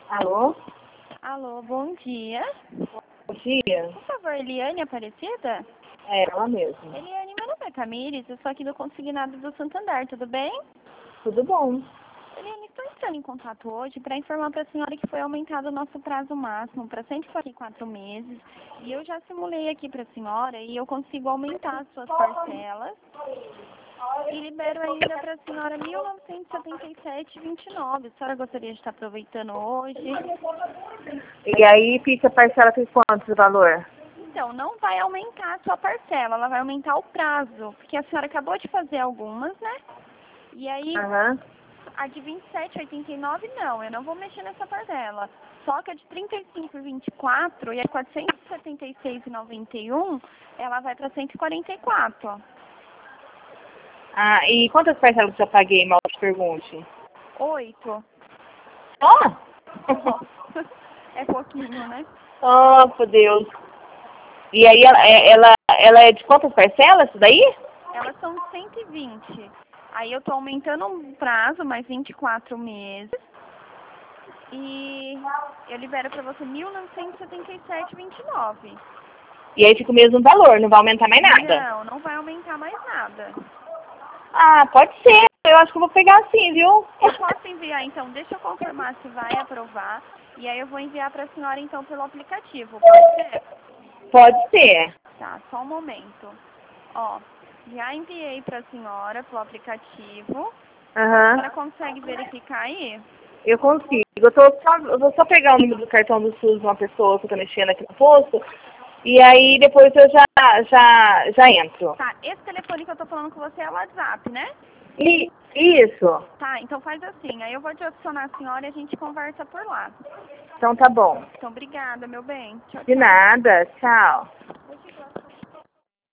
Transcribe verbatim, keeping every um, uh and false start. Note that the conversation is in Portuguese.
Alô? Alô, bom dia. Bom dia. Por favor, Eliane Aparecida? É ela mesmo. Eliane, meu nome é Camires, eu sou aqui do Consignado do Santander, tudo bem? Tudo bom? Eliane, estou entrando em contato hoje para informar para a senhora que foi aumentado o nosso prazo máximo para cento e quarenta e quatro meses. E eu já simulei aqui para a senhora e eu consigo aumentar as suas parcelas. E libero ainda para a senhora mil novecentos e setenta e sete reais e vinte e nove. A senhora gostaria de estar aproveitando hoje? E aí fica a parcela por quanto o valor? Então, não vai aumentar a sua parcela, ela vai aumentar o prazo, porque a senhora acabou de fazer algumas, né? E aí, Aham. a de vinte e sete reais e oitenta e nove não, eu não vou mexer nessa parcela. Só que a de trinta e cinco reais e vinte e quatro e a de quatrocentos e setenta e seis reais e noventa e um, ela vai para cento e quarenta e quatro. Ah, e quantas parcelas eu paguei, mal te pergunte? Oito. Ó! É pouquinho, né? Oh, por Deus. E aí ela, é- ela, ela é de quantas parcelas isso daí? Elas são cento e vinte. Aí eu tô aumentando o prazo, mais vinte e quatro meses. E eu libero para você mil novecentos e setenta e sete reais e vinte e nove. E aí fica o mesmo valor, não vai aumentar mais nada? Não, não vai aumentar mais nada. Ah, pode ser. Eu acho que eu vou pegar assim, viu? Eu posso enviar, então, deixa eu confirmar se vai aprovar. E aí eu vou enviar para a senhora, então, pelo aplicativo. Pode ser? Pode ser. Tá, só um momento. Ó, já enviei para a senhora pelo aplicativo. A Aham. senhora consegue verificar aí? Eu consigo. Eu, tô só, eu vou só pegar o número do cartão do SUS de uma pessoa que eu tô mexendo aqui no posto. E aí depois eu já, já, já entro. Tá, esse telefone que eu tô falando com você é o WhatsApp, né? E isso. Tá, então faz assim. Aí eu vou te adicionar a senhora e a gente conversa por lá. Então tá bom. Então, obrigada, meu bem. Tchau, De tchau. nada. Tchau.